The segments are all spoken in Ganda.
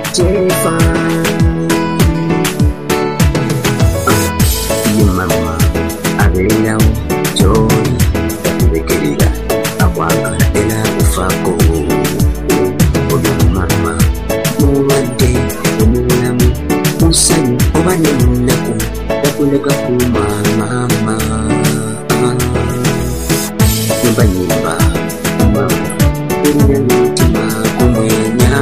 Jefa Ye mama abeerawo gy'oli takulekerera akwagala era akufaako oyo mama mulwadde omulamu musanyu oba ne munaku takuleka kuuma mama nyimba mama erina n'omutima kumwenya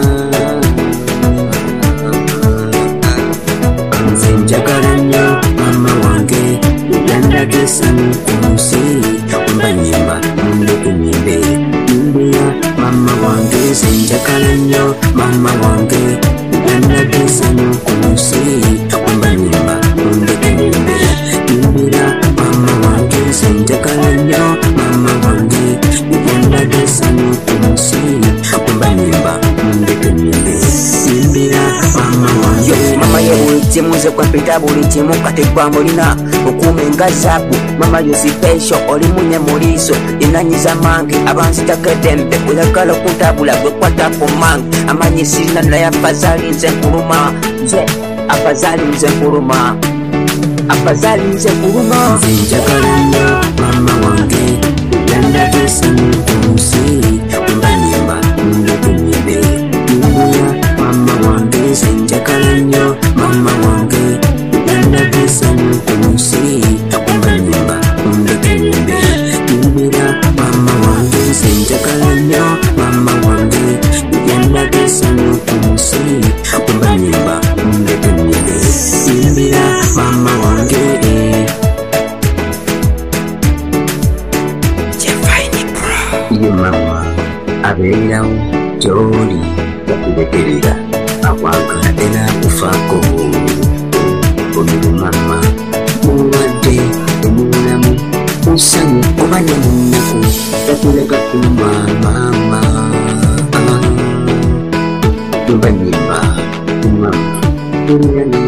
nze njagala nnyo mama wange yandage essanyu ku nsi nyimba munde kunyimbe nyimbira mama wange nze njagala nnyo mama wange yandage essanyu ku nsi nyimba munde kunyimbe nyimbira mama wange nze njagala nnyo mama wange yandage essanyu ku nsi nyimba munde kunyimbe nyimbira mama wange mama ye buli kimu nze kwempita buli kimu kati gwamulina okuuma engazaabu mama yo sipesho oli munye muliiso yenanyiza mange abanzitakedembe oyagala okuntabula gwekwata ku mange amanyi sirina naye afazaali nze nkuluma nze afazaali nze nkuluma afazaali nze nkuluma nze njagala nnyo mama wange yandage essanyu ku nsi nyimba munde kunyimbe nyimbira mama wange nze njagala nnyo mama wange yandage essanyu ku nsi nyimba munde kunyimbe nyimbira mama wange nze njagala nnyo mama wange yandage essanyu ku nsi nyimba munde kunyimbe nyimbira mama wange ye mama abeerawo gy'oli takulekerera akwagala era akufaako oyo mama mulwadde omulamu musanyu oba ne munaku takuleka kuuma mama nyimba mama erina